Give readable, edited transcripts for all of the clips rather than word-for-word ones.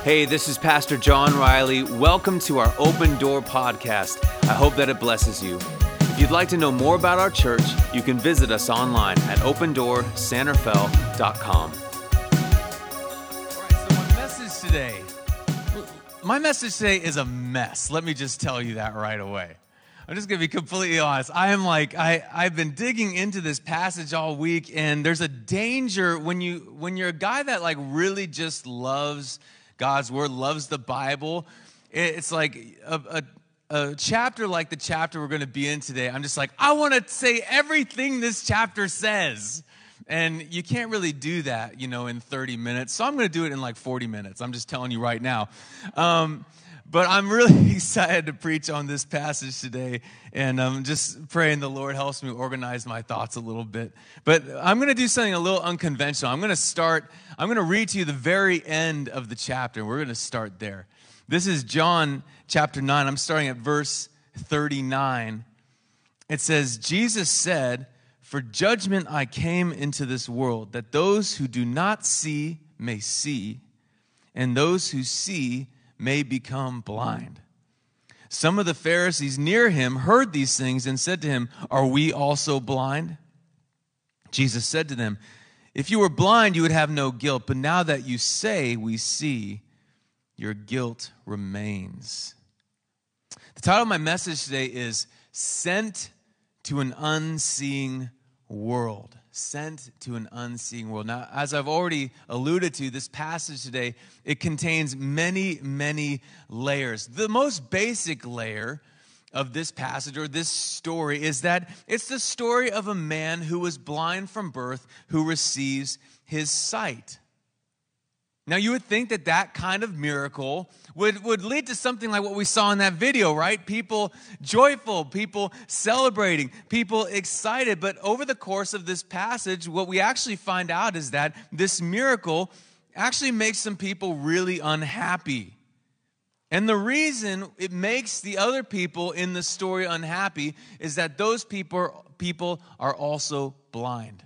Hey, this is Pastor John Riley. Welcome to our Open Door podcast. I hope that it blesses you. If you'd like to know more about our church, you can visit us online at opendoorsanterfell.com. All right, so my message today is a mess. Let me just tell you that right away. I'm just going to be completely honest. I've been digging into this passage all week, and there's a danger when you're a guy that really just loves God's word, loves the Bible. It's like a chapter like the chapter we're going to be in today. I'm just like, I want to say everything this chapter says. And you can't really do that, in 30 minutes. So I'm going to do it in 40 minutes. I'm just telling you right now. But I'm really excited to preach on this passage today, and I'm just praying the Lord helps me organize my thoughts a little bit. But I'm going to do something a little unconventional. I'm going to read to you the very end of the chapter, and we're going to start there. This is John chapter 9. I'm starting at verse 39. It says, Jesus said, "For judgment I came into this world, that those who do not see may see, and those who see may become blind." Some of the Pharisees near him heard these things and said to him, "Are we also blind?" Jesus said to them, "If you were blind, you would have no guilt. But now that you say we see, your guilt remains." The title of my message today is Sent to an Unseeing World. Sent to an unseeing world. Now, as I've already alluded to, this passage today, it contains many, many layers. The most basic layer of this passage or this story is that it's the story of a man who was blind from birth who receives his sight. Now, you would think that kind of miracle would lead to something like what we saw in that video, right? People joyful, people celebrating, people excited. But over the course of this passage, what we actually find out is that this miracle actually makes some people really unhappy. And the reason it makes the other people in the story unhappy is that those people are also blind.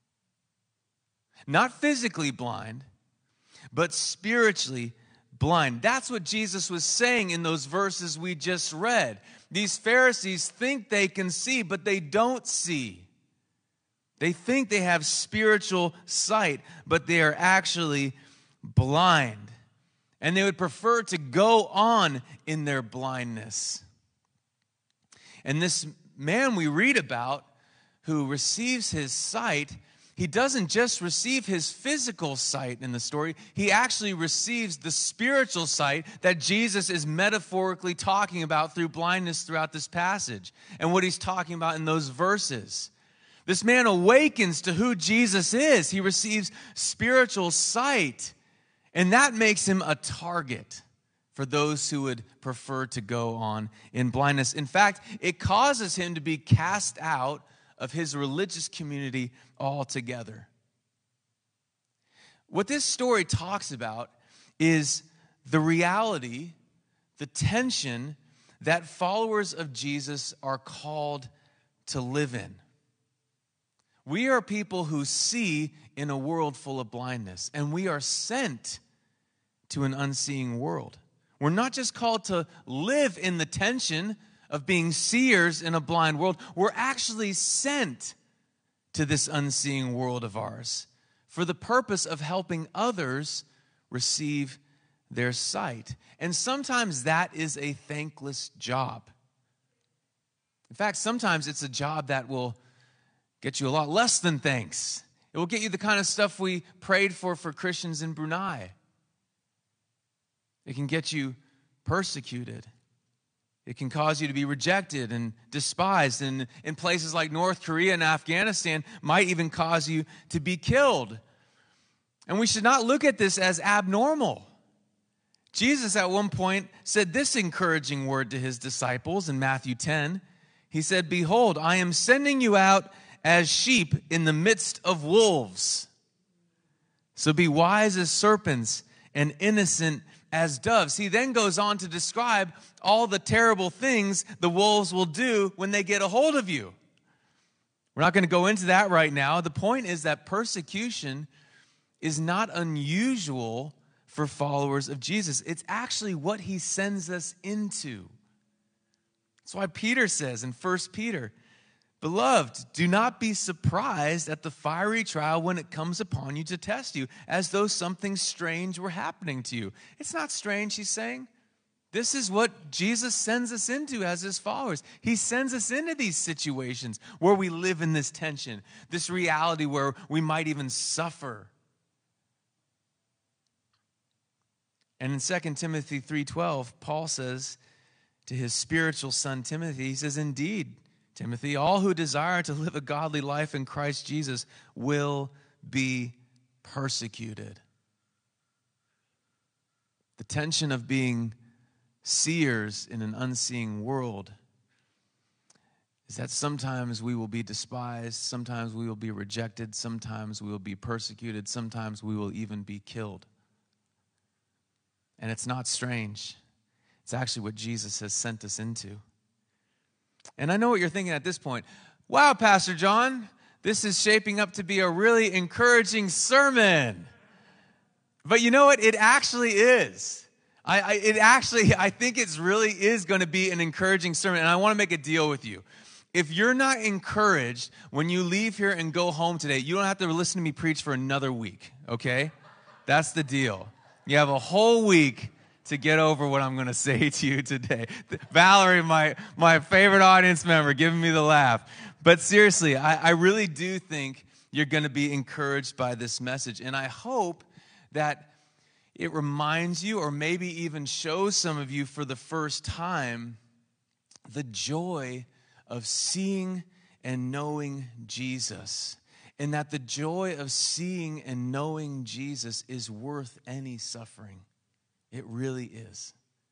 Not physically blind, but spiritually blind. That's what Jesus was saying in those verses we just read. These Pharisees think they can see, but they don't see. They think they have spiritual sight, but they are actually blind. And they would prefer to go on in their blindness. And this man we read about who receives his sight, he doesn't just receive his physical sight in the story, he actually receives the spiritual sight that Jesus is metaphorically talking about through blindness throughout this passage and what he's talking about in those verses. This man awakens to who Jesus is. He receives spiritual sight, and that makes him a target for those who would prefer to go on in blindness. In fact, it causes him to be cast out of his religious community altogether. What this story talks about is the reality, the tension that followers of Jesus are called to live in. We are people who see in a world full of blindness, and we are sent to an unseeing world. We're not just called to live in the tension of being seers in a blind world. We're actually sent to this unseeing world of ours for the purpose of helping others receive their sight. And sometimes that is a thankless job. In fact, sometimes it's a job that will get you a lot less than thanks. It will get you the kind of stuff we prayed for Christians in Brunei. It can get you persecuted. It can cause you to be rejected and despised. And in places like North Korea and Afghanistan, might even cause you to be killed. And we should not look at this as abnormal. Jesus at one point said this encouraging word to his disciples in Matthew 10. He said, "Behold, I am sending you out as sheep in the midst of wolves. So be wise as serpents and innocent as doves." He then goes on to describe all the terrible things the wolves will do when they get a hold of you. We're not going to go into that right now. The point is that persecution is not unusual for followers of Jesus. It's actually what he sends us into. That's why Peter says in 1 Peter, "Beloved, do not be surprised at the fiery trial when it comes upon you to test you, as though something strange were happening to you." It's not strange, he's saying. This is what Jesus sends us into as his followers. He sends us into these situations where we live in this tension, this reality where we might even suffer. And in 2 Timothy 3:12, Paul says to his spiritual son Timothy, he says, "Indeed, Timothy, all who desire to live a godly life in Christ Jesus will be persecuted." The tension of being seers in an unseeing world is that sometimes we will be despised, sometimes we will be rejected, sometimes we will be persecuted, sometimes we will even be killed. And it's not strange. It's actually what Jesus has sent us into. And I know what you're thinking at this point. Wow, Pastor John, this is shaping up to be a really encouraging sermon. But you know what? It actually is. I think it really is going to be an encouraging sermon. And I want to make a deal with you. If you're not encouraged when you leave here and go home today, you don't have to listen to me preach for another week, okay? That's the deal. You have a whole week to get over what I'm going to say to you today. Valerie, my favorite audience member, giving me the laugh. But seriously, I really do think you're going to be encouraged by this message. And I hope that it reminds you, or maybe even shows some of you for the first time, the joy of seeing and knowing Jesus. And that the joy of seeing and knowing Jesus is worth any suffering. It really is.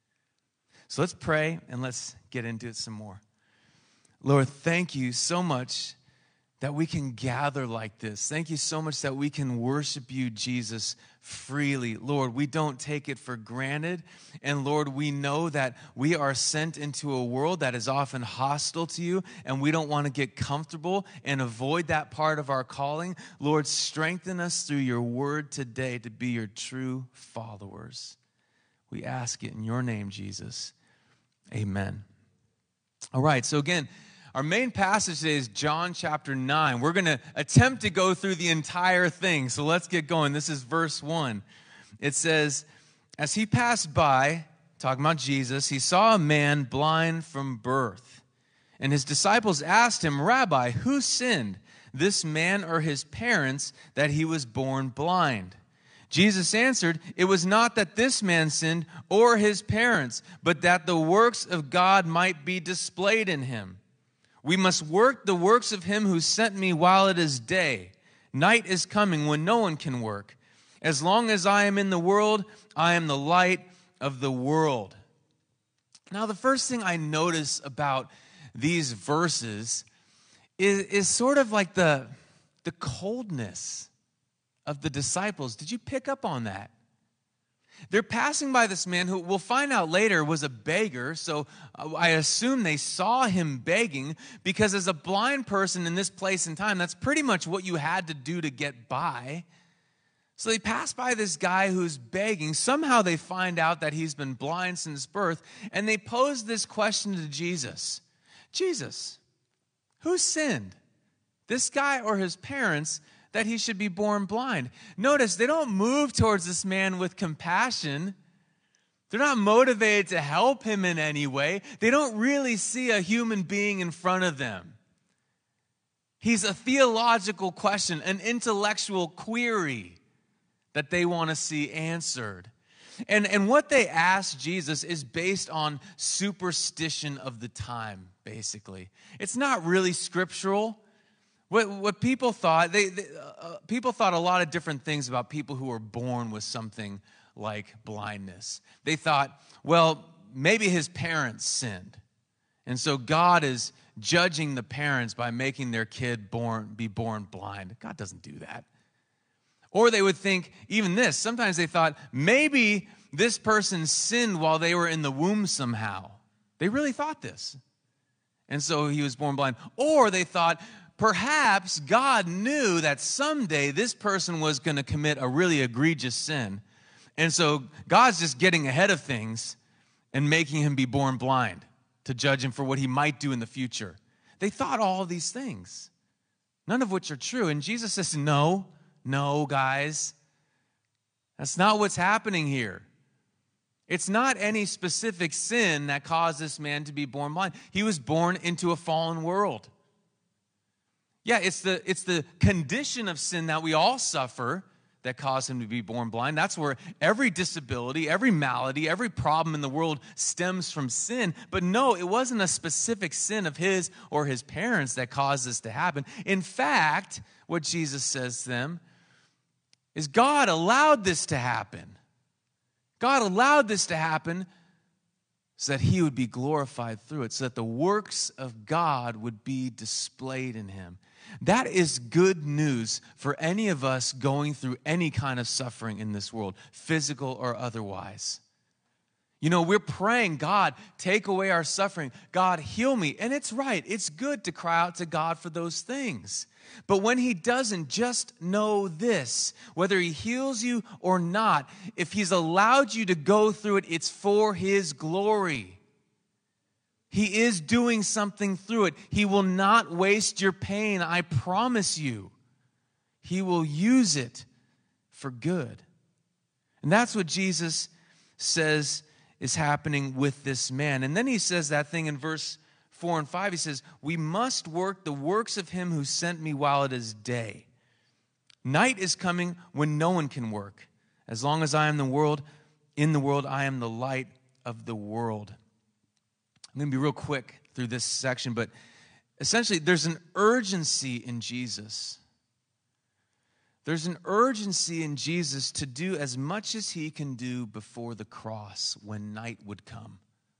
So let's pray and let's get into it some more. Lord, thank you so much that we can gather like this. Thank you so much that we can worship you, Jesus, freely. Lord, we don't take it for granted. And Lord, we know that we are sent into a world that is often hostile to you, and we don't want to get comfortable and avoid that part of our calling. Lord, strengthen us through your word today to be your true followers. We ask it in your name, Jesus. Amen. All right, so again, our main passage today is John chapter 9. We're going to attempt to go through the entire thing, so let's get going. This is verse 1. It says, "As he passed by," talking about Jesus, "he saw a man blind from birth. And his disciples asked him, 'Rabbi, who sinned, this man or his parents, that he was born blind?' Jesus answered, 'It was not that this man sinned or his parents, but that the works of God might be displayed in him. We must work the works of him who sent me while it is day. Night is coming when no one can work. As long as I am in the world, I am the light of the world.'" Now, the first thing I notice about these verses is sort of like the coldness of the disciples. Did you pick up on that? They're passing by this man who we'll find out later was a beggar, so I assume they saw him begging, because as a blind person in this place and time, that's pretty much what you had to do to get by. So they pass by this guy who's begging. Somehow they find out that he's been blind since birth, and they pose this question to Jesus. "Jesus, who sinned, this guy or his parents, that he should be born blind?" Notice, they don't move towards this man with compassion. They're not motivated to help him in any way. They don't really see a human being in front of them. He's a theological question, an intellectual query that they want to see answered. And what they ask Jesus is based on superstition of the time, basically. It's not really scriptural. What people thought, people thought a lot of different things about people who were born with something like blindness. They thought, well, maybe his parents sinned, and so God is judging the parents by making their kid be born blind. God doesn't do that. Or they would think, even this, sometimes they thought, maybe this person sinned while they were in the womb somehow. They really thought this. And so he was born blind. Or they thought, perhaps God knew that someday this person was going to commit a really egregious sin. And so God's just getting ahead of things and making him be born blind to judge him for what he might do in the future. They thought all of these things, none of which are true. And Jesus says, no, guys. That's not what's happening here. It's not any specific sin that caused this man to be born blind. He was born into a fallen world. Yeah, it's the condition of sin that we all suffer that caused him to be born blind. That's where every disability, every malady, every problem in the world stems from sin. But no, it wasn't a specific sin of his or his parents that caused this to happen. In fact, what Jesus says to them is God allowed this to happen. God allowed this to happen so that he would be glorified through it, so that the works of God would be displayed in him. That is good news for any of us going through any kind of suffering in this world, physical or otherwise. You know, we're praying, God, take away our suffering. God, heal me. And it's right. It's good to cry out to God for those things. But when he doesn't, just know this. Whether he heals you or not, if he's allowed you to go through it, it's for his glory. He is doing something through it. He will not waste your pain, I promise you. He will use it for good. And that's what Jesus says is happening with this man. And then he says that thing in verse 4 and 5. He says, we must work the works of him who sent me while it is day. Night is coming when no one can work. As long as I am in the world, I am the light of the world. I'm going to be real quick through this section, but essentially there's an urgency in Jesus. There's an urgency in Jesus to do as much as he can do before the cross when night would come.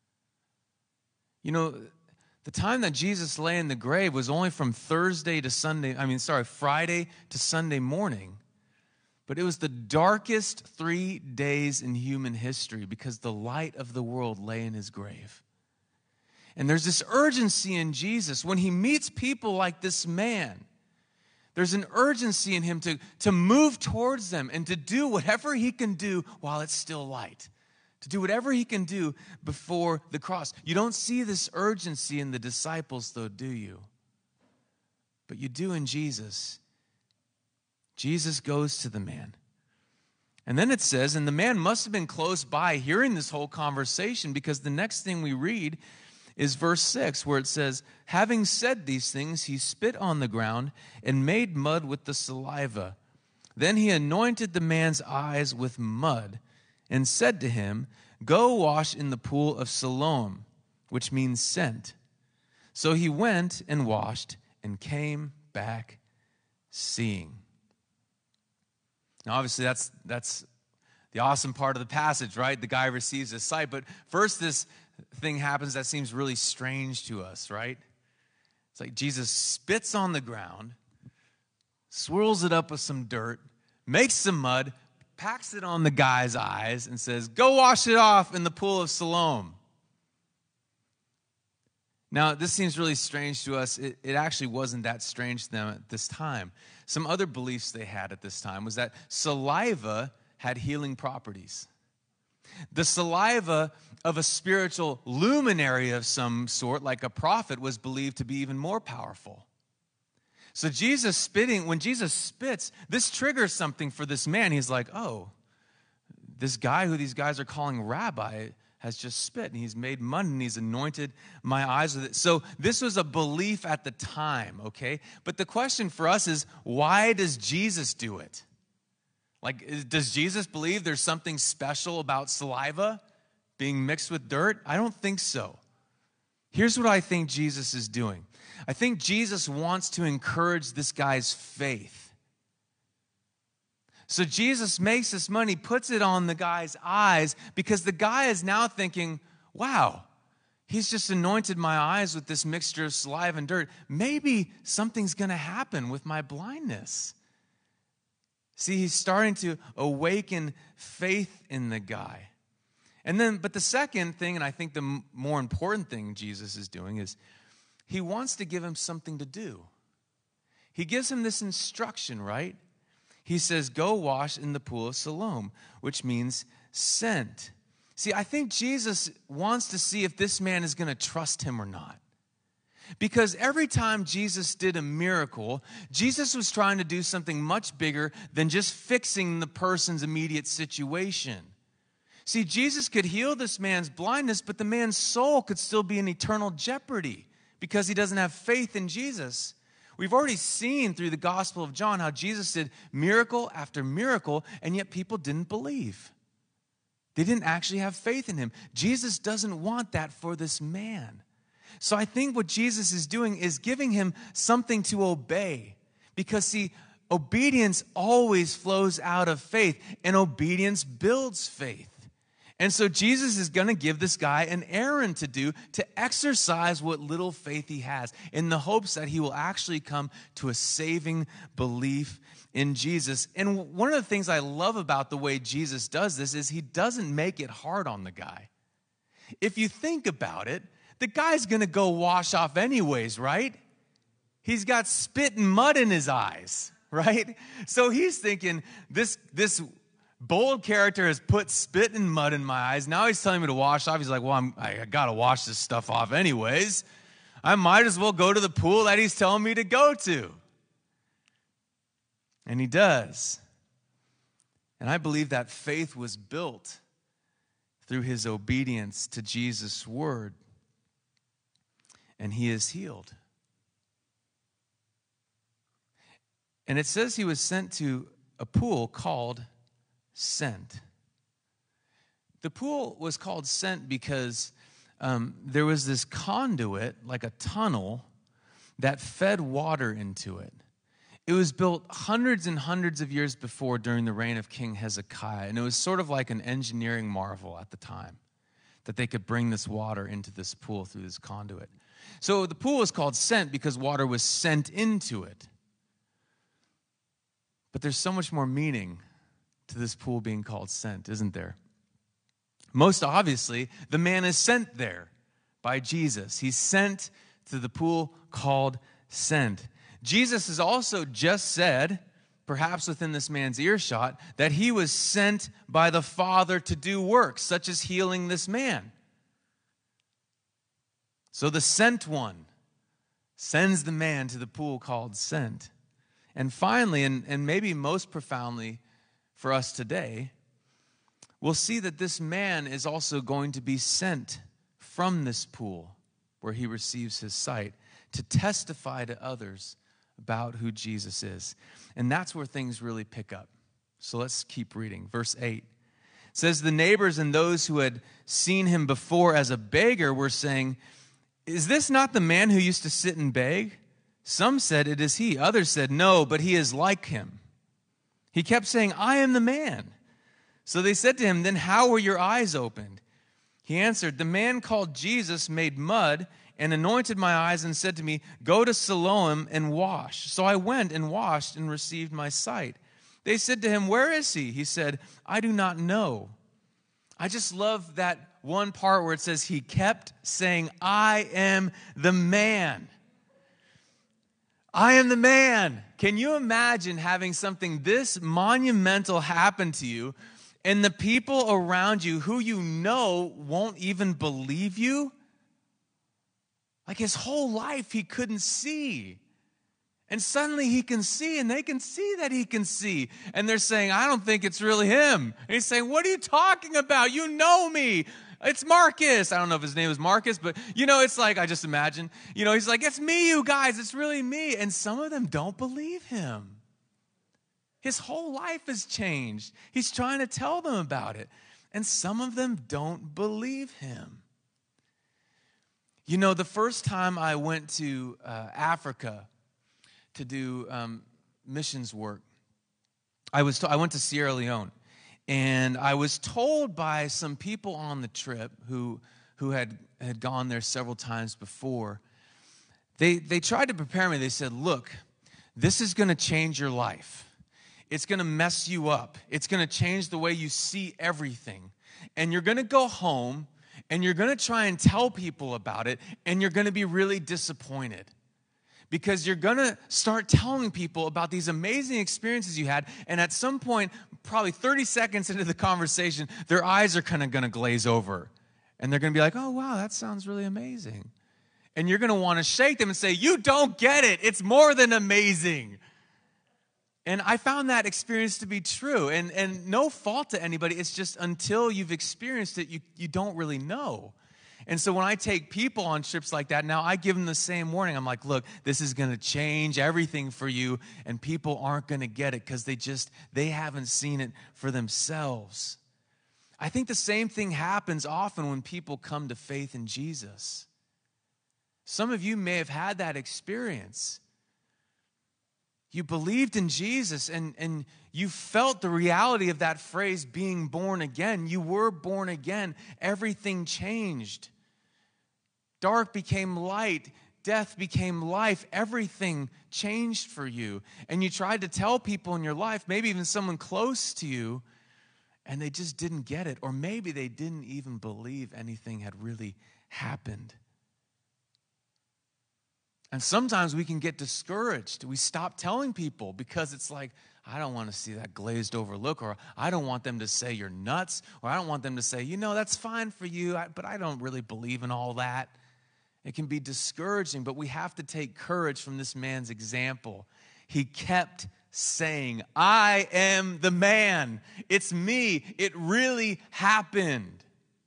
You know, the time that Jesus lay in the grave was only from Friday to Sunday morning. But it was the darkest 3 days in human history because the light of the world lay in his grave. And there's this urgency in Jesus when he meets people like this man. There's an urgency in him to move towards them and to do whatever he can do while it's still light. To do whatever he can do before the cross. You don't see this urgency in the disciples, though, do you? But you do in Jesus. Jesus goes to the man. And then it says, and the man must have been close by hearing this whole conversation, because the next thing we read is verse 6, where it says, having said these things, he spit on the ground and made mud with the saliva. Then he anointed the man's eyes with mud and said to him, go wash in the pool of Siloam, which means sent. So he went and washed and came back seeing. Now, obviously, that's the awesome part of the passage, right? The guy receives his sight. But first, this thing happens that seems really strange to us, right? It's like Jesus spits on the ground, swirls it up with some dirt, makes some mud, packs it on the guy's eyes, and says, go wash it off in the pool of Siloam. Now, this seems really strange to us. It actually wasn't that strange to them at this time. Some other beliefs they had at this time was that saliva had healing properties. The saliva of a spiritual luminary of some sort, like a prophet, was believed to be even more powerful. So when Jesus spits, this triggers something for this man. He's like, oh, this guy who these guys are calling rabbi has just spit, and he's made mud, and he's anointed my eyes with it. So this was a belief at the time, okay? But the question for us is, why does Jesus do it? Like, does Jesus believe there's something special about saliva being mixed with dirt? I don't think so. Here's what I think Jesus is doing. I think Jesus wants to encourage this guy's faith. So Jesus makes this money, puts it on the guy's eyes, because the guy is now thinking, wow, he's just anointed my eyes with this mixture of saliva and dirt. Maybe something's going to happen with my blindness. See, he's starting to awaken faith in the guy. But the second thing, and I think the more important thing Jesus is doing, is he wants to give him something to do. He gives him this instruction, right? He says, go wash in the pool of Siloam, which means sent. See, I think Jesus wants to see if this man is going to trust him or not. Because every time Jesus did a miracle, Jesus was trying to do something much bigger than just fixing the person's immediate situation. See, Jesus could heal this man's blindness, but the man's soul could still be in eternal jeopardy because he doesn't have faith in Jesus. We've already seen through the Gospel of John how Jesus did miracle after miracle, and yet people didn't believe. They didn't actually have faith in him. Jesus doesn't want that for this man. So I think what Jesus is doing is giving him something to obey. Because, see, obedience always flows out of faith, and obedience builds faith. And so Jesus is going to give this guy an errand to do to exercise what little faith he has in the hopes that he will actually come to a saving belief in Jesus. And one of the things I love about the way Jesus does this is he doesn't make it hard on the guy. If you think about it, the guy's going to go wash off anyways, right? He's got spit and mud in his eyes, right? So he's thinking, this bold character has put spit and mud in my eyes. Now he's telling me to wash off. He's like, well, I got to wash this stuff off anyways. I might as well go to the pool that he's telling me to go to. And he does. And I believe that faith was built through his obedience to Jesus' word. And he is healed. And it says he was sent to a pool called Sent. The pool was called Sent because there was this conduit, like a tunnel, that fed water into it. It was built hundreds and hundreds of years before during the reign of King Hezekiah, and it was sort of like an engineering marvel at the time that they could bring this water into this pool through this conduit. So the pool was called Sent because water was sent into it. But there's so much more meaning to this pool being called Sent, isn't there? Most obviously, the man is sent there by Jesus. He's sent to the pool called Sent. Jesus has also just said, perhaps within this man's earshot, that he was sent by the Father to do works, such as healing this man. So the sent one sends the man to the pool called Sent. And finally, and maybe most profoundly for us today, we'll see that this man is also going to be sent from this pool where he receives his sight to testify to others about who Jesus is. And that's where things really pick up. So let's keep reading. Verse 8 says, the neighbors and those who had seen him before as a beggar were saying, is this not the man who used to sit and beg? Some said, it is he. Others said, no, but he is like him. He kept saying, I am the man. So they said to him, then how were your eyes opened? He answered, the man called Jesus made mud and anointed my eyes and said to me, go to Siloam and wash. So I went and washed and received my sight. They said to him, where is he? He said, I do not know. I just love that one part where it says he kept saying, I am the man. I am the man. Can you imagine having something this monumental happen to you and the people around you who you know won't even believe you? Like his whole life he couldn't see. And suddenly he can see, and they can see that he can see. And they're saying, I don't think it's really him. And he's saying, what are you talking about? You know me. It's Marcus. I don't know if his name is Marcus, but, it's like, I just imagine. He's like, it's me, you guys. It's really me. And some of them don't believe him. His whole life has changed. He's trying to tell them about it. And some of them don't believe him. The first time I went to Africa to do missions work, I went to Sierra Leone. And I was told by some people on the trip who had gone there several times before, they tried to prepare me. They said, look, this is going to change your life. It's going to mess you up. It's going to change the way you see everything. And you're going to go home, and you're going to try and tell people about it, and you're going to be really disappointed. because you're going to start telling people about these amazing experiences you had, and at some point, probably 30 seconds into the conversation, their eyes are kind of going to glaze over, and they're going to be like, oh, wow, that sounds really amazing. And you're going to want to shake them and say, you don't get it. It's more than amazing. And I found that experience to be true, and no fault to anybody. It's just until you've experienced it, you don't really know. And so when I take people on trips like that, now I give them the same warning. I'm like, look, this is going to change everything for you, and people aren't going to get it because they haven't seen it for themselves. I think the same thing happens often when people come to faith in Jesus. Some of you may have had that experience. You believed in Jesus, and you felt the reality of that phrase, being born again. You were born again. Everything changed. Dark became light. Death became life. Everything changed for you. And you tried to tell people in your life, maybe even someone close to you, and they just didn't get it. Or maybe they didn't even believe anything had really happened. And sometimes we can get discouraged. We stop telling people because it's like, I don't want to see that glazed over look, or I don't want them to say you're nuts, or I don't want them to say, that's fine for you, but I don't really believe in all that. It can be discouraging, but we have to take courage from this man's example. He kept saying, I am the man. It's me. It really happened.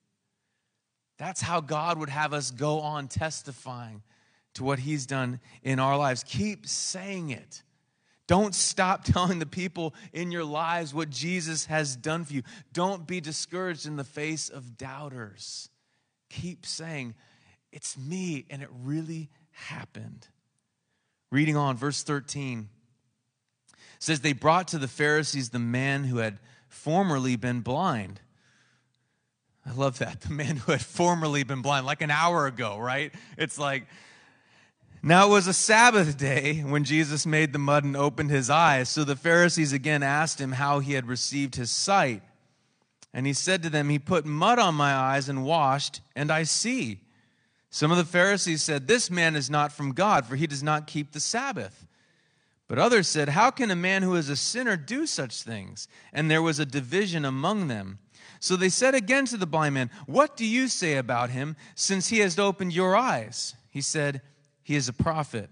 That's how God would have us go on testifying to what he's done in our lives. Keep saying it. Don't stop telling the people in your lives what Jesus has done for you. Don't be discouraged in the face of doubters. Keep saying, it's me, and it really happened. Reading on, verse 13 says, they brought to the Pharisees the man who had formerly been blind. I love that. The man who had formerly been blind, like an hour ago, right? It's like, now it was a Sabbath day when Jesus made the mud and opened his eyes. So the Pharisees again asked him how he had received his sight. And he said to them, he put mud on my eyes and washed, and I see. Some of the Pharisees said, this man is not from God, for he does not keep the Sabbath. But others said, how can a man who is a sinner do such things? And there was a division among them. So they said again to the blind man, what do you say about him, since he has opened your eyes? He said, he is a prophet.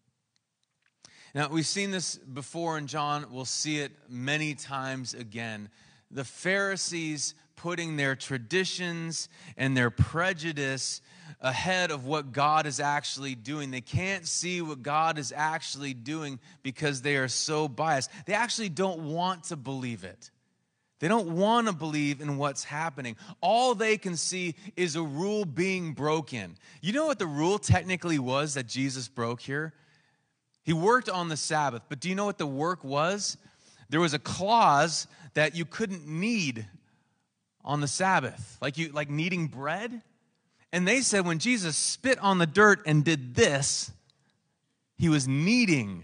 Now, we've seen this before in John. We'll see it many times again. The Pharisees putting their traditions and their prejudice ahead of what God is actually doing. They can't see what God is actually doing because they are so biased. They actually don't want to believe it. They don't want to believe in what's happening. All they can see is a rule being broken. You know what the rule technically was that Jesus broke here? He worked on the Sabbath, but do you know what the work was? There was a clause that you couldn't knead on the Sabbath, like kneading bread. And they said when Jesus spit on the dirt and did this, he was kneading.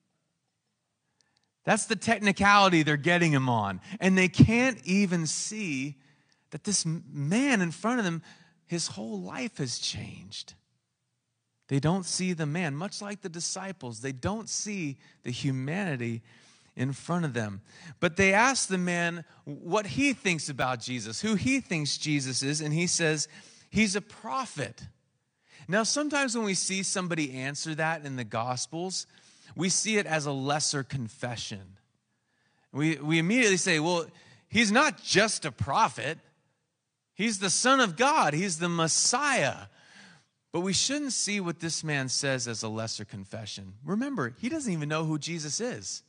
That's the technicality they're getting him on. And they can't even see that this man in front of them, his whole life has changed. They don't see the man, much like the disciples. They don't see the humanity in front of them. But they ask the man what he thinks about Jesus, who he thinks Jesus is, and he says, he's a prophet. Now, sometimes when we see somebody answer that in the Gospels, we see it as a lesser confession. We immediately say, well, he's not just a prophet. He's the Son of God. He's the Messiah. But we shouldn't see what this man says as a lesser confession. Remember, he doesn't even know who Jesus is.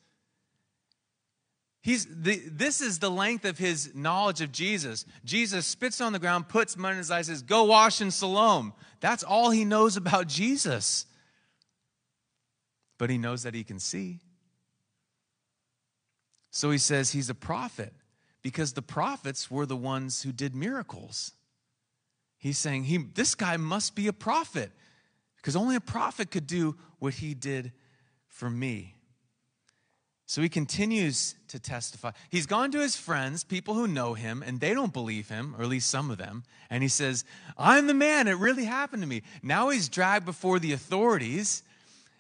This is the length of his knowledge of Jesus. Jesus spits on the ground, puts mud in his eyes, says, go wash in Siloam. That's all he knows about Jesus. But he knows that he can see. So he says he's a prophet because the prophets were the ones who did miracles. He's saying this guy must be a prophet because only a prophet could do what he did for me. So he continues to testify. He's gone to his friends, people who know him, and they don't believe him, or at least some of them. And he says, I'm the man. It really happened to me. Now he's dragged before the authorities.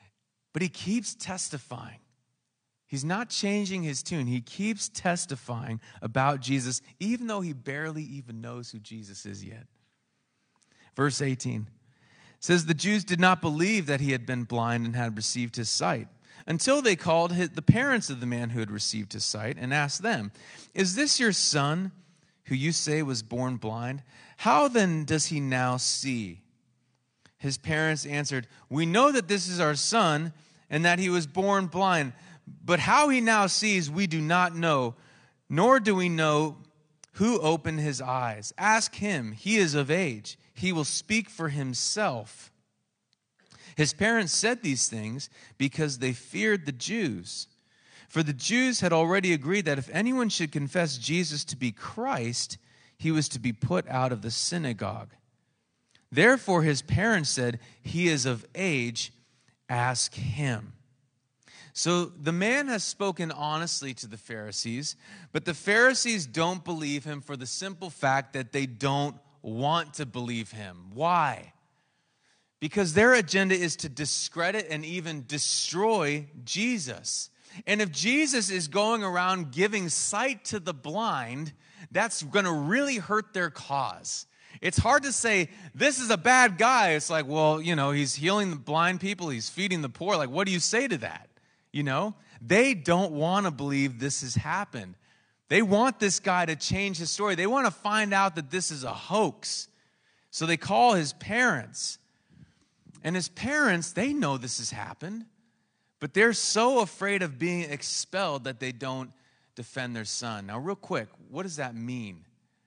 But he keeps testifying. He's not changing his tune. He keeps testifying about Jesus, even though he barely even knows who Jesus is yet. Verse 18 says, the Jews did not believe that he had been blind and had received his sight, until they called the parents of the man who had received his sight and asked them, is this your son who you say was born blind? How then does he now see? His parents answered, we know that this is our son and that he was born blind, but how he now sees we do not know, nor do we know who opened his eyes. Ask him, he is of age. He will speak for himself. His parents said these things because they feared the Jews. For the Jews had already agreed that if anyone should confess Jesus to be Christ, he was to be put out of the synagogue. Therefore his parents said, he is of age, ask him. So the man has spoken honestly to the Pharisees, but the Pharisees don't believe him for the simple fact that they don't want to believe him. Why? Because their agenda is to discredit and even destroy Jesus. And if Jesus is going around giving sight to the blind, that's going to really hurt their cause. It's hard to say, this is a bad guy. It's like, well, he's healing the blind people. He's feeding the poor. Like, what do you say to that? They don't want to believe this has happened. They want this guy to change his story. They want to find out that this is a hoax. So they call his parents. And his parents, they know this has happened, but they're so afraid of being expelled that they don't defend their son. Now, real quick, what does that mean?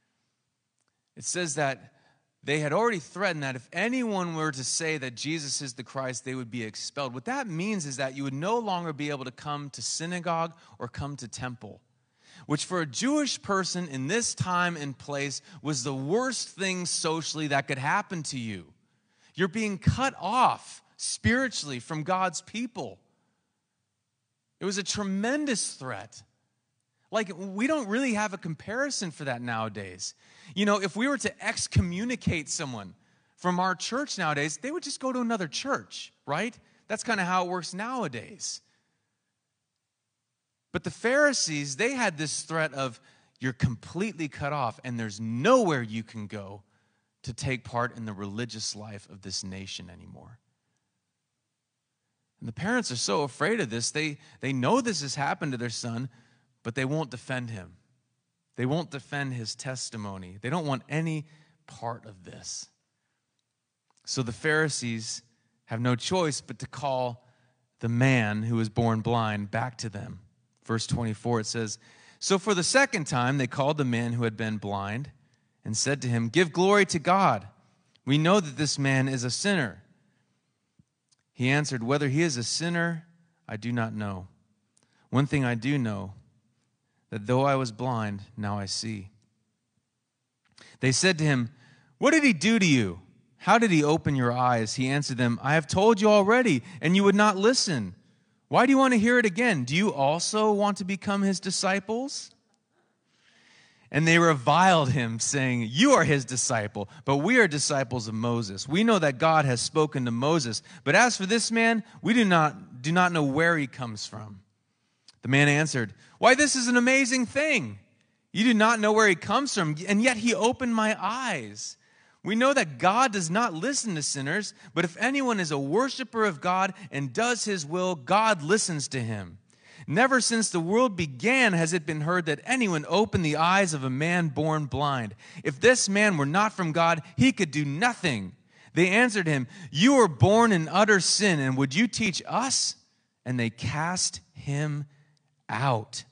It says that they had already threatened that if anyone were to say that Jesus is the Christ, they would be expelled. What that means is that you would no longer be able to come to synagogue or come to temple, which for a Jewish person in this time and place was the worst thing socially that could happen to you. You're being cut off spiritually from God's people. It was a tremendous threat. Like, we don't really have a comparison for that nowadays. If we were to excommunicate someone from our church nowadays, they would just go to another church, right? That's kind of how it works nowadays. But the Pharisees, they had this threat of, you're completely cut off and there's nowhere you can go to take part in the religious life of this nation anymore. And the parents are so afraid of this. They know this has happened to their son, but they won't defend him. They won't defend his testimony. They don't want any part of this. So the Pharisees have no choice but to call the man who was born blind back to them. Verse 24, it says, so for the second time they called the man who had been blind and said to him, give glory to God. We know that this man is a sinner. He answered, whether he is a sinner, I do not know. One thing I do know, that though I was blind, now I see. They said to him, what did he do to you? How did he open your eyes? He answered them, I have told you already, and you would not listen. Why do you want to hear it again? Do you also want to become his disciples? And they reviled him, saying, you are his disciple, but we are disciples of Moses. We know that God has spoken to Moses, but as for this man, we do not know where he comes from. The man answered, why, this is an amazing thing. You do not know where he comes from, and yet he opened my eyes. We know that God does not listen to sinners, but if anyone is a worshiper of God and does his will, God listens to him. Never since the world began has it been heard that anyone opened the eyes of a man born blind. If this man were not from God, he could do nothing. They answered him, you were born in utter sin, and would you teach us? And they cast him out.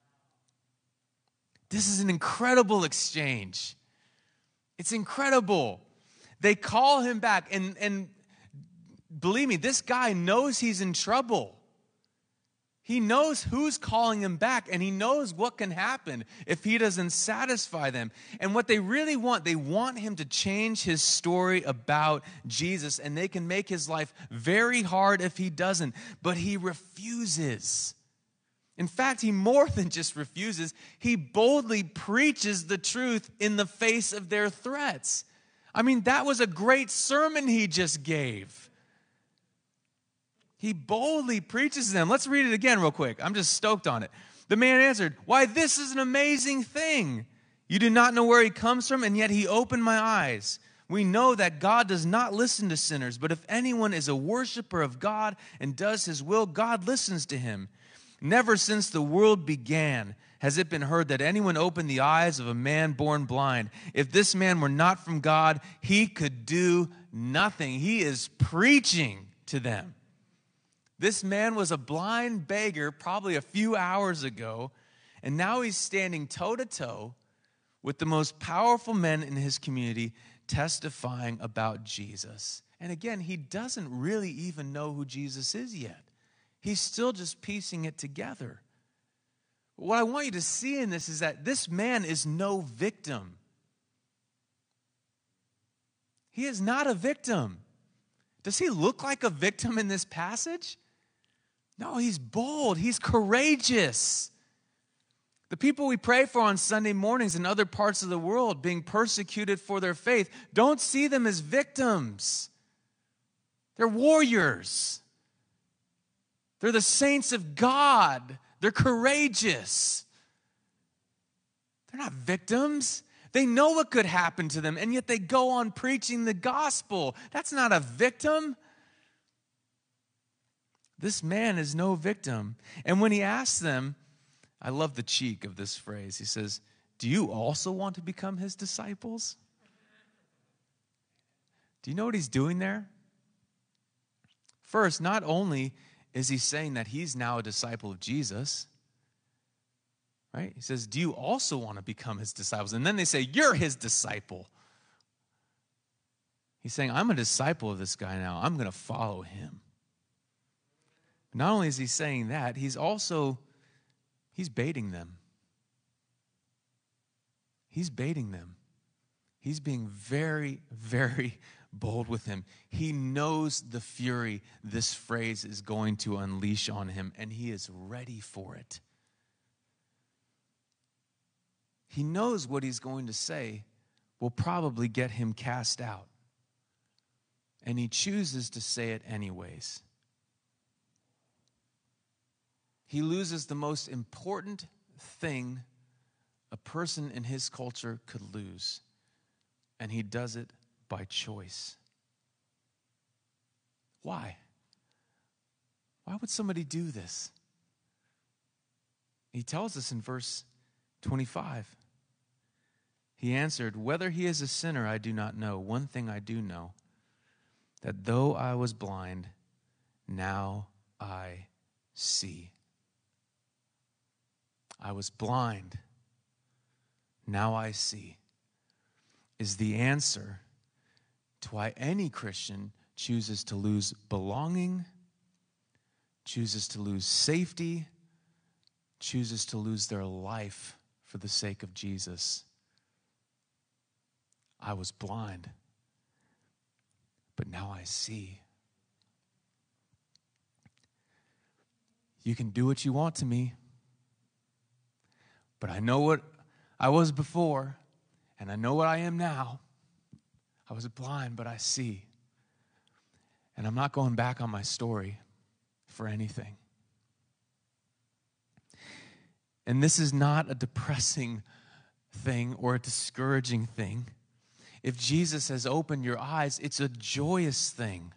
This is an incredible exchange. It's incredible. They call him back, and believe me, this guy knows he's in trouble. He knows who's calling him back, and he knows what can happen if he doesn't satisfy them. And what they really want, they want him to change his story about Jesus, and they can make his life very hard if he doesn't. But he refuses. In fact, he more than just refuses. He boldly preaches the truth in the face of their threats. I mean, that was a great sermon he just gave. He boldly preaches to them. Let's read it again real quick. I'm just stoked on it. The man answered, "Why, this is an amazing thing. You do not know where he comes from, and yet he opened my eyes. We know that God does not listen to sinners, but if anyone is a worshiper of God and does his will, God listens to him. Never since the world began has it been heard that anyone opened the eyes of a man born blind. If this man were not from God, he could do nothing." He is preaching to them. This man was a blind beggar probably a few hours ago, and now he's standing toe-to-toe with the most powerful men in his community testifying about Jesus. And again, he doesn't really even know who Jesus is yet. He's still just piecing it together. What I want you to see in this is that this man is no victim. He is not a victim. Does he look like a victim in this passage? No, he's bold. He's courageous. The people we pray for on Sunday mornings in other parts of the world being persecuted for their faith, don't see them as victims. They're warriors. They're the saints of God. They're courageous. They're not victims. They know what could happen to them, and yet they go on preaching the gospel. That's not a victim. This man is no victim. And when he asks them, I love the cheek of this phrase. He says, "Do you also want to become his disciples?" Do you know what he's doing there? First, not only is he saying that he's now a disciple of Jesus, right? He says, "Do you also want to become his disciples?" And then they say, "You're his disciple." He's saying, "I'm a disciple of this guy now. I'm going to follow him." Not only is he saying that, he's baiting them. He's baiting them. He's being very, very bold with him. He knows the fury this phrase is going to unleash on him, and he is ready for it. He knows what he's going to say will probably get him cast out, and he chooses to say it anyways. He loses the most important thing a person in his culture could lose, and he does it by choice. Why? Why would somebody do this? He tells us in verse 25. He answered, "Whether he is a sinner, I do not know. One thing I do know, that though I was blind, now I see." I was blind, now I see, is the answer to why any Christian chooses to lose belonging, chooses to lose safety, chooses to lose their life for the sake of Jesus. I was blind, but now I see. You can do what you want to me, but I know what I was before, and I know what I am now. I was blind, but I see. And I'm not going back on my story for anything. And this is not a depressing thing or a discouraging thing. If Jesus has opened your eyes, it's a joyous thing.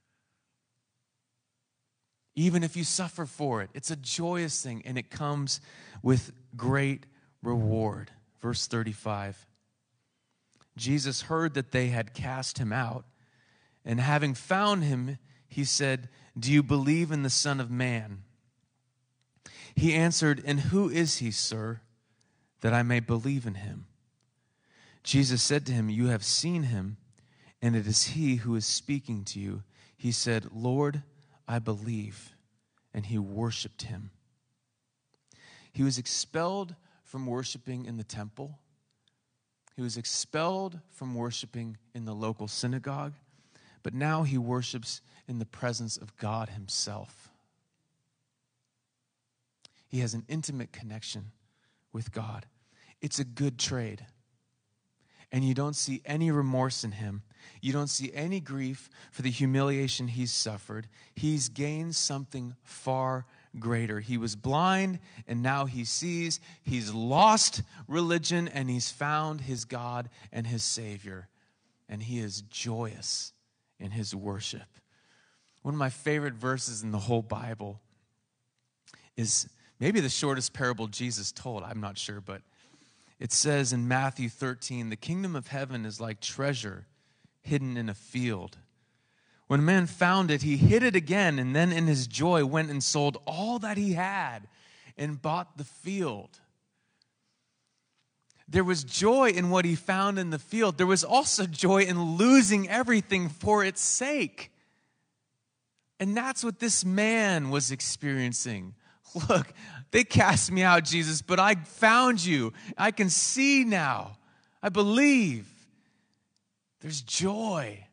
Even if you suffer for it, it's a joyous thing, and it comes with great reward. Verse 35. Jesus heard that they had cast him out, and having found him, he said, "Do you believe in the Son of Man?" He answered, "And who is he, sir, that I may believe in him?" Jesus said to him, "You have seen him, and it is he who is speaking to you." He said, "Lord, I believe." And he worshiped him. He was expelled from worshiping in the temple. He was expelled from worshiping in the local synagogue. But now he worships in the presence of God himself. He has an intimate connection with God. It's a good trade. And you don't see any remorse in him. You don't see any grief for the humiliation he's suffered. He's gained something far greater. He was blind, and now he sees. He's lost religion, and he's found his God and his Savior. And he is joyous in his worship. One of my favorite verses in the whole Bible is maybe the shortest parable Jesus told. I'm not sure, but it says in Matthew 13, the kingdom of heaven is like treasure hidden in a field. When a man found it, he hid it again, and then in his joy went and sold all that he had and bought the field. There was joy in what he found in the field. There was also joy in losing everything for its sake. And that's what this man was experiencing. Look, they cast me out, Jesus, but I found you. I can see now. I believe. There's joy.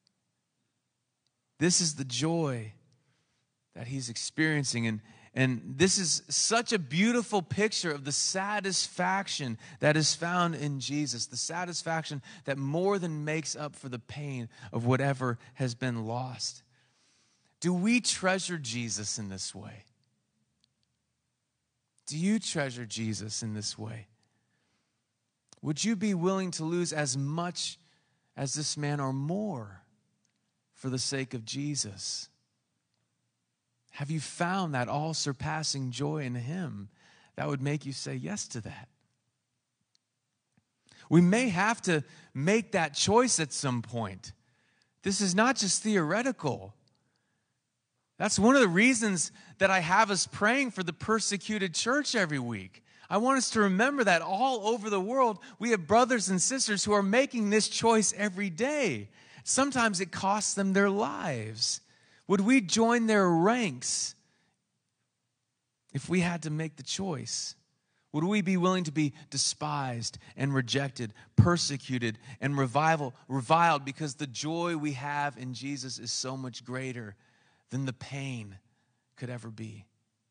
This is the joy that he's experiencing. And this is such a beautiful picture of the satisfaction that is found in Jesus, the satisfaction that more than makes up for the pain of whatever has been lost. Do we treasure Jesus in this way? Do you treasure Jesus in this way? Would you be willing to lose as much as this man or more for the sake of Jesus? Have you found that all-surpassing joy in him that would make you say yes to that? We may have to make that choice at some point. This is not just theoretical. That's one of the reasons that I have us praying for the persecuted church every week. I want us to remember that all over the world, we have brothers and sisters who are making this choice every day. Sometimes it costs them their lives. Would we join their ranks if we had to make the choice? Would we be willing to be despised and rejected, persecuted and reviled because the joy we have in Jesus is so much greater than the pain could ever be?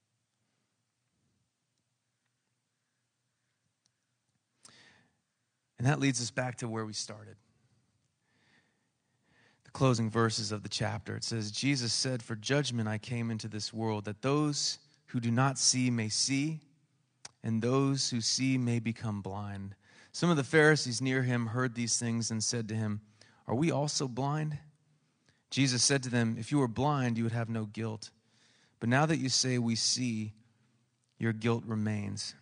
And that leads us back to where we started. The closing verses of the chapter. It says, Jesus said, "For judgment I came into this world, that those who do not see may see, and those who see may become blind." Some of the Pharisees near him heard these things and said to him, "Are we also blind?" Jesus said to them, "If you were blind, you would have no guilt. But now that you say we see, your guilt remains."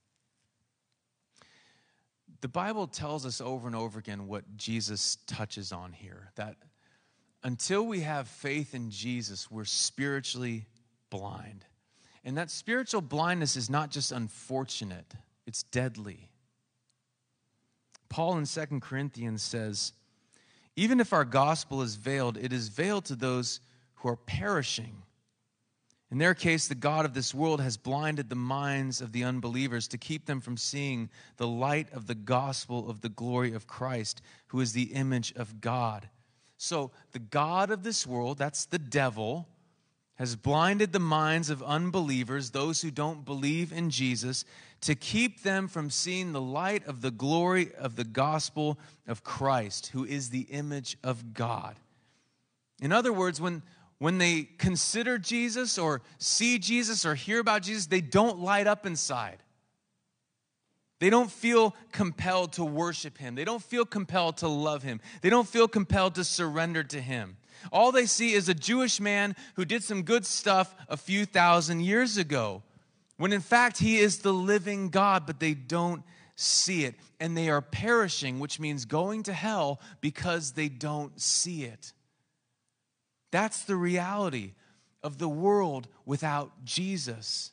The Bible tells us over and over again what Jesus touches on here, that until we have faith in Jesus, we're spiritually blind. And that spiritual blindness is not just unfortunate, it's deadly. Paul in 2 Corinthians says, "Even if our gospel is veiled, it is veiled to those who are perishing. In their case, the God of this world has blinded the minds of the unbelievers to keep them from seeing the light of the gospel of the glory of Christ, who is the image of God." So the God of this world, that's the devil, has blinded the minds of unbelievers, those who don't believe in Jesus, to keep them from seeing the light of the glory of the gospel of Christ, who is the image of God. In other words, when they consider Jesus or see Jesus or hear about Jesus, they don't light up inside. They don't feel compelled to worship him. They don't feel compelled to love him. They don't feel compelled to surrender to him. All they see is a Jewish man who did some good stuff a few thousand years ago, when in fact he is the living God, but they don't see it. And they are perishing, which means going to hell because they don't see it. That's the reality of the world without Jesus.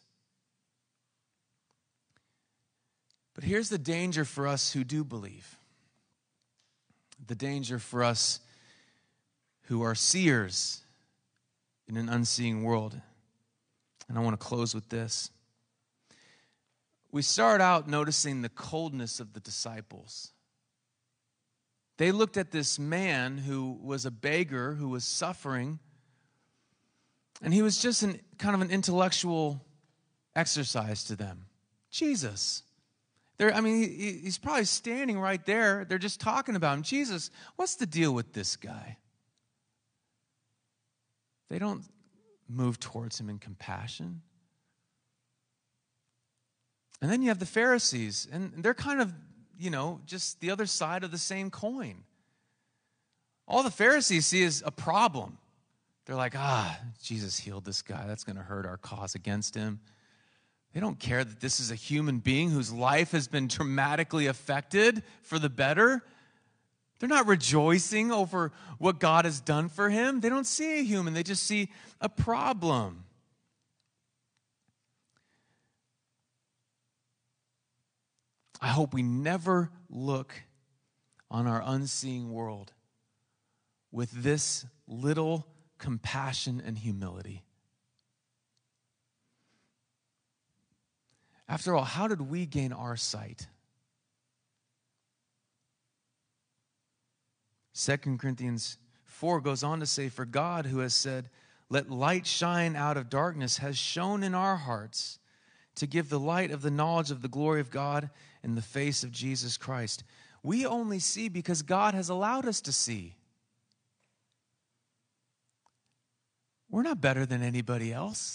But here's the danger for us who do believe. The danger for us who are seers in an unseeing world. And I want to close with this. We start out noticing the coldness of the disciples. They looked at this man who was a beggar, who was suffering, and he was just kind of an intellectual exercise to them. Jesus. He's probably standing right there. They're just talking about him. Jesus, what's the deal with this guy? They don't move towards him in compassion. And then you have the Pharisees, and they're kind of, just the other side of the same coin. All the Pharisees see is a problem. They're like, Jesus healed this guy. That's going to hurt our cause against him. They don't care that this is a human being whose life has been dramatically affected for the better. They're not rejoicing over what God has done for him. They don't see a human. They just see a problem. I hope we never look on our unseeing world with this little compassion and humility. After all, how did we gain our sight? 2 Corinthians 4 goes on to say, "For God, who has said, 'Let light shine out of darkness,' has shone in our hearts to give the light of the knowledge of the glory of God in the face of Jesus Christ." We only see because God has allowed us to see. We're not better than anybody else.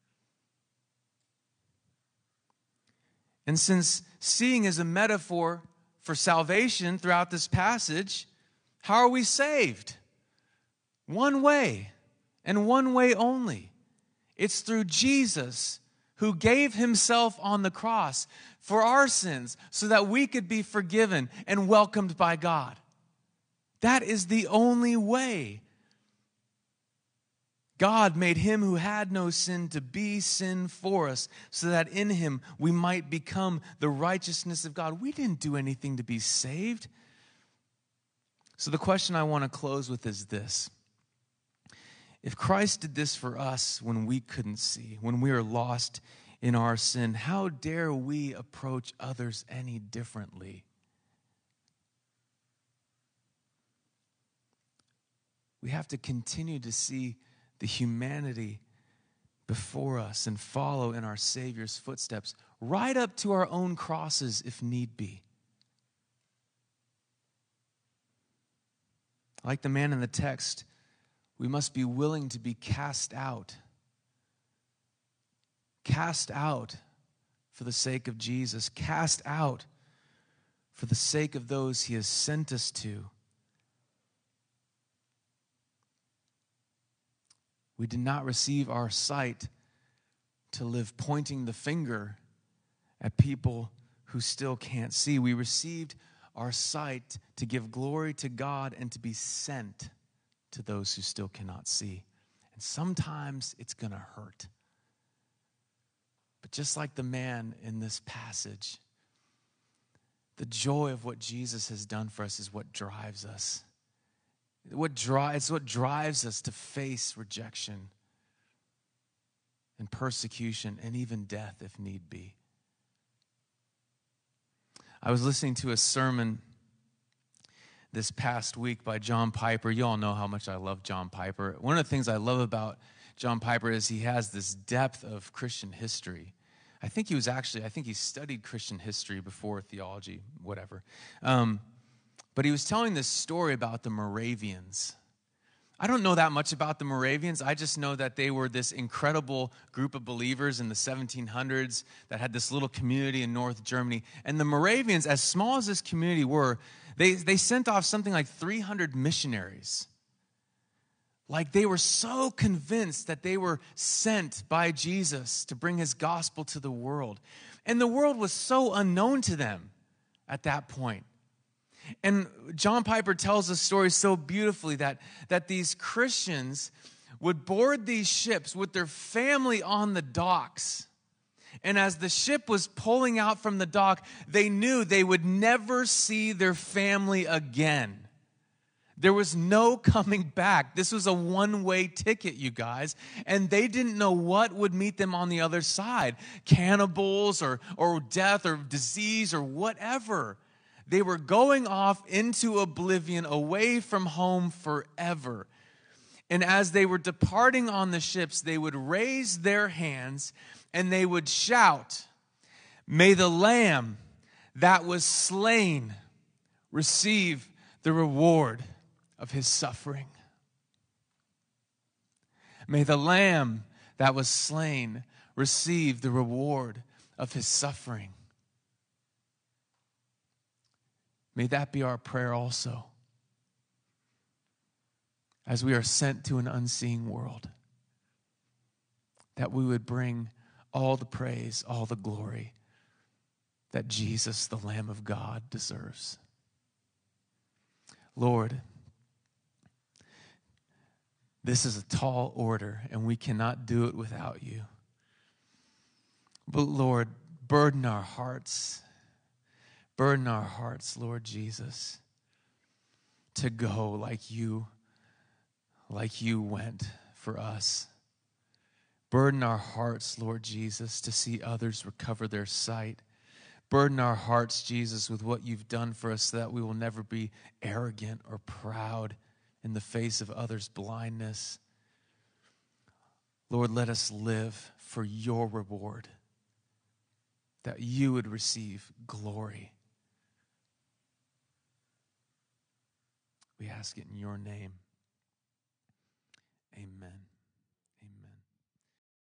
And since seeing is a metaphor for salvation throughout this passage, how are we saved? One way, and one way only. It's through Jesus, who gave himself on the cross for our sins so that we could be forgiven and welcomed by God. That is the only way. God made him who had no sin to be sin for us, so that in him we might become the righteousness of God. We didn't do anything to be saved. So the question I want to close with is this. If Christ did this for us when we couldn't see, when we were lost in our sin, how dare we approach others any differently? We have to continue to see the humanity before us and follow in our Savior's footsteps, right up to our own crosses if need be. Like the man in the text, we must be willing to be cast out. Cast out for the sake of Jesus. Cast out for the sake of those he has sent us to. We did not receive our sight to live pointing the finger at people who still can't see. We received our sight to give glory to God and to be sent to those who still cannot see. And sometimes it's going to hurt. But just like the man in this passage, the joy of what Jesus has done for us is what drives us. It's what drives us to face rejection and persecution and even death if need be. I was listening to a sermon this past week by John Piper. You all know how much I love John Piper. One of the things I love about John Piper is he has this depth of Christian history. I think he studied Christian history before theology, whatever. But he was telling this story about the Moravians. I don't know that much about the Moravians. I just know that they were this incredible group of believers in the 1700s that had this little community in North Germany. And the Moravians, as small as this community were, they sent off something like 300 missionaries. Like they were so convinced that they were sent by Jesus to bring his gospel to the world. And the world was so unknown to them at that point. And John Piper tells the story so beautifully that these Christians would board these ships with their family on the docks. And as the ship was pulling out from the dock, they knew they would never see their family again. There was no coming back. This was a one-way ticket, you guys. And they didn't know what would meet them on the other side. Cannibals or death or disease or whatever. They were going off into oblivion, away from home forever. And as they were departing on the ships, they would raise their hands and they would shout, "May the Lamb that was slain receive the reward of his suffering. May the Lamb that was slain receive the reward of his suffering. May that be our prayer also, as we are sent to an unseeing world, that we would bring all the praise, all the glory that Jesus, the Lamb of God, deserves. Lord, this is a tall order, and we cannot do it without you. But Lord, burden our hearts, Lord Jesus, to go like you went for us. Burden our hearts, Lord Jesus, to see others recover their sight. Burden our hearts, Jesus, with what you've done for us, so that we will never be arrogant or proud in the face of others' blindness. Lord, let us live for your reward, that you would receive glory. We ask it in your name.